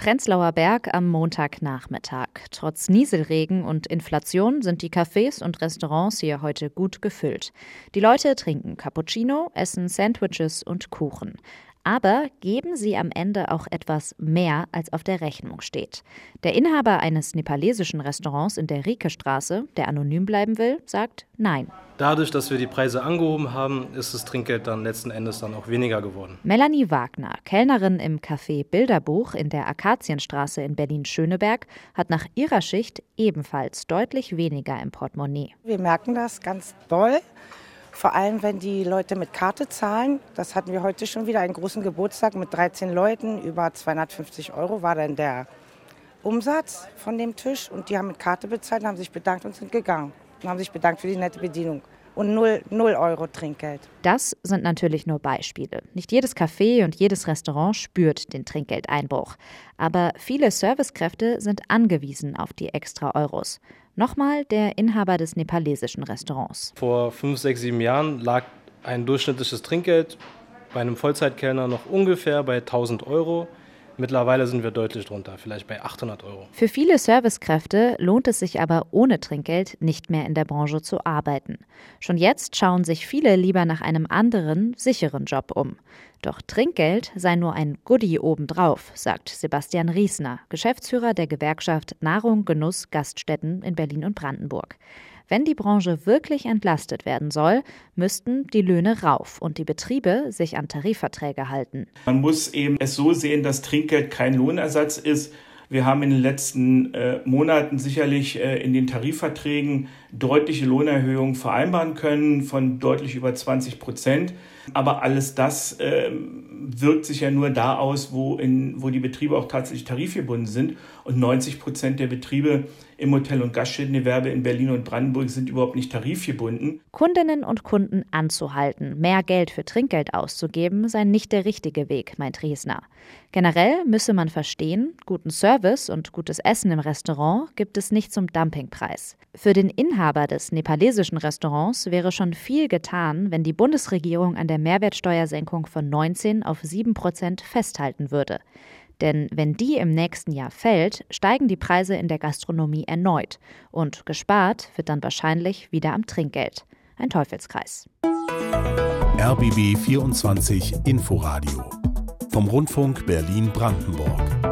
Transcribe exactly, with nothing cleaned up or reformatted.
Prenzlauer Berg am Montagnachmittag. Trotz Nieselregen und Inflation sind die Cafés und Restaurants hier heute gut gefüllt. Die Leute trinken Cappuccino, essen Sandwiches und Kuchen. Aber geben sie am Ende auch etwas mehr, als auf der Rechnung steht. Der Inhaber eines nepalesischen Restaurants in der Riekestraße, der anonym bleiben will, sagt nein. Dadurch, dass wir die Preise angehoben haben, ist das Trinkgeld dann letzten Endes dann auch weniger geworden. Melanie Wagner, Kellnerin im Café Bilderbuch in der Akazienstraße in Berlin-Schöneberg, hat nach ihrer Schicht ebenfalls deutlich weniger im Portemonnaie. Wir merken das ganz doll. Vor allem, wenn die Leute mit Karte zahlen. Das hatten wir heute schon wieder, einen großen Geburtstag mit dreizehn Leuten. Über zweihundertfünfzig Euro war dann der Umsatz von dem Tisch. Und die haben mit Karte bezahlt, haben sich bedankt und sind gegangen. Und haben sich bedankt für die nette Bedienung. Und null Euro Trinkgeld. Das sind natürlich nur Beispiele. Nicht jedes Café und jedes Restaurant spürt den Trinkgeldeinbruch. Aber viele Servicekräfte sind angewiesen auf die extra Euros. Nochmal der Inhaber des nepalesischen Restaurants. Vor fünf, sechs, sieben Jahren lag ein durchschnittliches Trinkgeld bei einem Vollzeitkellner noch ungefähr bei tausend Euro. Mittlerweile sind wir deutlich drunter, vielleicht bei achthundert Euro. Für viele Servicekräfte lohnt es sich aber ohne Trinkgeld nicht mehr in der Branche zu arbeiten. Schon jetzt schauen sich viele lieber nach einem anderen, sicheren Job um. Doch Trinkgeld sei nur ein Goodie obendrauf, sagt Sebastian Riesner, Geschäftsführer der Gewerkschaft Nahrung, Genuss, Gaststätten in Berlin und Brandenburg. Wenn die Branche wirklich entlastet werden soll, müssten die Löhne rauf und die Betriebe sich an Tarifverträge halten. Man muss eben es so sehen, dass Trinkgeld kein Lohnersatz ist. Wir haben in den letzten äh, Monaten sicherlich äh, in den Tarifverträgen deutliche Lohnerhöhungen vereinbaren können von deutlich über zwanzig Prozent. Aber alles das äh, wirkt sich ja nur da aus, wo, in, wo die Betriebe auch tatsächlich tarifgebunden sind. Und neunzig Prozent der Betriebe im Hotel- und Gaststättengewerbe in Berlin und Brandenburg sind überhaupt nicht tarifgebunden. Kundinnen und Kunden anzuhalten, mehr Geld für Trinkgeld auszugeben, sei nicht der richtige Weg, meint Riesner. Generell müsse man verstehen, guten Service und gutes Essen im Restaurant gibt es nicht zum Dumpingpreis. Für den Inhaber des nepalesischen Restaurants wäre schon viel getan, wenn die Bundesregierung an der Mehrwertsteuersenkung von neunzehn auf sieben Prozent festhalten würde. Denn wenn die im nächsten Jahr fällt, steigen die Preise in der Gastronomie erneut. Und gespart wird dann wahrscheinlich wieder am Trinkgeld. Ein Teufelskreis. R B B vierundzwanzig Inforadio vom Rundfunk Berlin-Brandenburg.